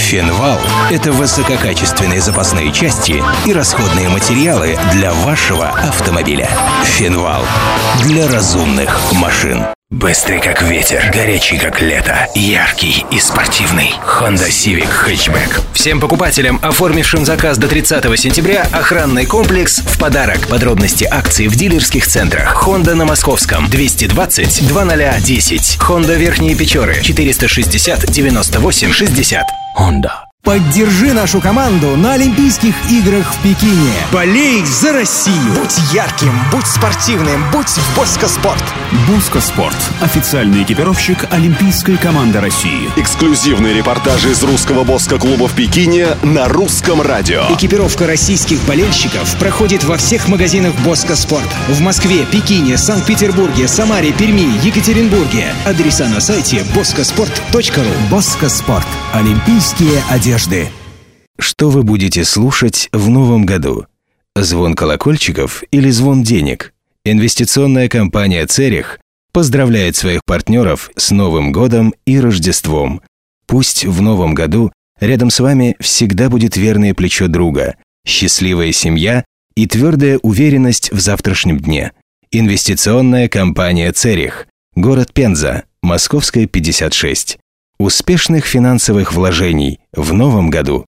Фенвал – это высококачественные запасные части и расходные материалы для вашего автомобиля. Фенвал для разумных машин. Быстрый как ветер, горячий как лето, яркий и спортивный. Honda Civic Hatchback. Всем покупателям, оформившим заказ до 30 сентября, охранный комплекс в подарок. Подробности акций в дилерских центрах. Honda на Московском 220 2010. Honda Верхние Печоры 460 98 60. Honda. Поддержи нашу команду на Олимпийских играх в Пекине. Болей за Россию. Будь ярким, будь спортивным, будь в Боско Спорт. Боско Спорт. Официальный экипировщик Олимпийской команды России. Эксклюзивные репортажи из русского Боско-клуба в Пекине на русском радио. Экипировка российских болельщиков проходит во всех магазинах Боско Спорт. В Москве, Пекине, Санкт-Петербурге, Самаре, Перми, Екатеринбурге. Адреса на сайте boscosport.ru. Боско Спорт. Олимпийские одежды. Что вы будете слушать в новом году? Звон колокольчиков или звон денег? Инвестиционная компания «Церих» поздравляет своих партнеров с Новым годом и Рождеством. Пусть в новом году рядом с вами всегда будет верное плечо друга, счастливая семья и твердая уверенность в завтрашнем дне. Инвестиционная компания «Церих», город Пенза, Московская, 56. Успешных финансовых вложений в новом году!